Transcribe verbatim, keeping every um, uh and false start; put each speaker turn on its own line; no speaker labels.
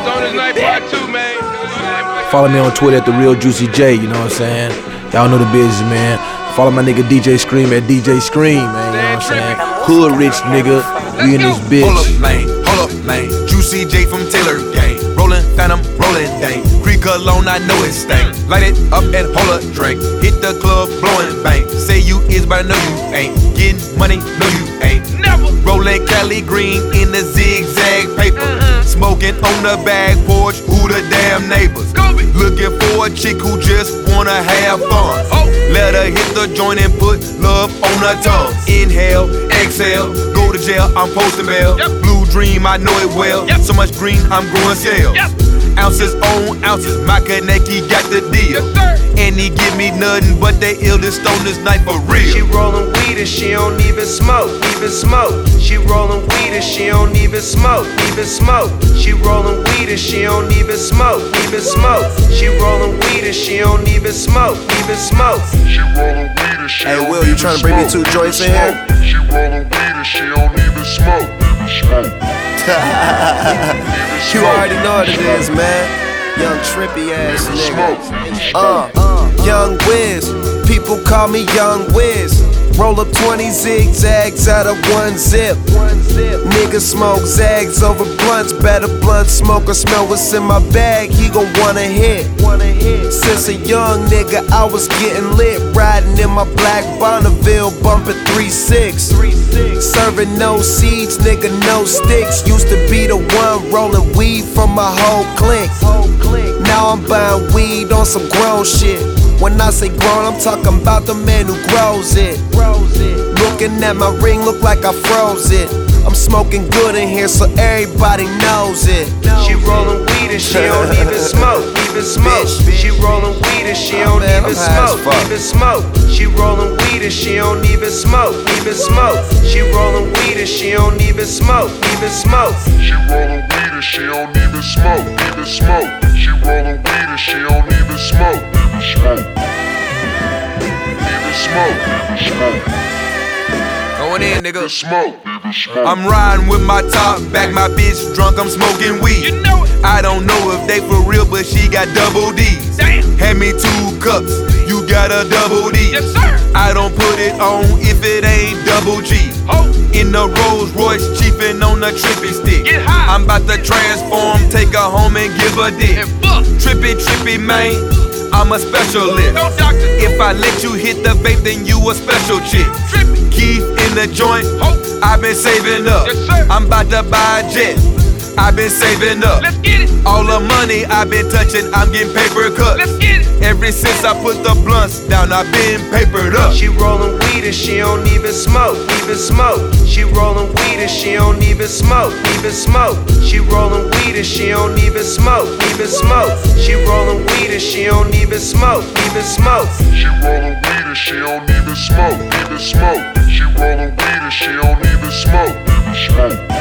Stoners Night Part two, man.
Follow me on Twitter at The Real Juicy J, you know what I'm saying? Y'all know the business, man. Follow my nigga D J Scream at D J Scream, man, you know what I'm saying? Hood rich nigga, we in this bitch.
Hold up, man, hold up, man. Juicy J from Taylor Gang. Rollin', Phantom, rollin' dang. Creek alone, I know it stank. Light it up and hold a drink. Hit the club, blowin' bang. Say you is, but I know you ain't. Getting money, no you ain't.
Never.
Rollin' Cali green in the zigzag paper. Uh-huh. Smoking on the back porch, who the damn neighbors? Looking for a chick who just wanna have fun.
Oh.
Let her hit the joint and put love on her tongue. Inhale, exhale, go to jail, I'm posting bail.
Yep.
Blue dream, I know it well.
Yep.
So much green, I'm growing sales.
Yep.
Ounces on ounces, my Kaneki got the deal.
Yes, sir.
And he give me nothing but they illest stoners night for real.
She rollin' weed and she don't even smoke, even smoke. She rollin' weed and she don't even smoke, even smoke. She rollin' weed and she don't even smoke, even smoke. She rollin' weed and she don't even smoke, even smoke.
She rollin' weed and she
Hey,
don't
Will, you
even
trying to bring me two
smoke,
joints
even
in here?
smoke. She rollin' weed and she don't even smoke, even smoke.
You already know what it is, man. Young trippy ass nigga. Uh, uh, Young Wiz, people call me Young Wiz. Roll up twenty zigzags out of one zip. Nigga smoke zags over blunts. Better blunt smoker smell what's in my bag. He gon' wanna hit. Since a young nigga, I was getting lit. Riding in my black Bonneville, bumping three six. Serving no seeds, nigga, no sticks. Used to be the one rolling weed from my whole clique. Now I'm buying weed on some grown shit. When I say grown, I'm talking about the man who grows it. Looking at my ring, look like I froze it. I'm smoking good in here, so everybody knows it.
She rollin' weed and she don't even smoke, even smoke. She rollin' weed and she don't even smoke, even smoke. She rollin' weed and she don't even smoke, even smoke. She rollin' weed and she don't even smoke, even smoke.
She rollin' weed and she don't even smoke, even smoke. She rollin' weed and she don't even smoke, even smoke. Even smoke, even smoke.
Going in, nigga.
Smoke, even smoke.
I'm riding with my top back, my bitch drunk, I'm smoking weed.
You know it.
I don't know if they for real, but she got double D's.
Damn.
Hand me two cups, you got a double D.
Yes, sir.
I don't put it on if it ain't double G.
Oh.
In the Rolls Royce, chiefin' on the trippy stick.
Get high.
I'm about to transform, take her home and give her dick.
And fuck.
Trippy, trippy, man, I'm a specialist.
No doctor.
If I let you hit the vape, then you a special chick.
Trippy.
Keith in the joint,
Oh.
I've been saving up.
Yes, sir.
I'm about to buy a jet, I've been saving up.
Let's get it.
All the money I've been touching, I'm getting paper cuts.
Let's get it.
Ever since I put the blunts down, I've been papered up.
She rollin' weed and she don't even smoke, even smoke. She rollin' weed and she don't even smoke, even smoke. She rollin' weed and she don't even smoke, even smoke. She rollin' weed and she don't even smoke, even smoke.
She rollin' weed and she don't even smoke, even smoke. She rollin' weed and she don't even smoke, even smoke.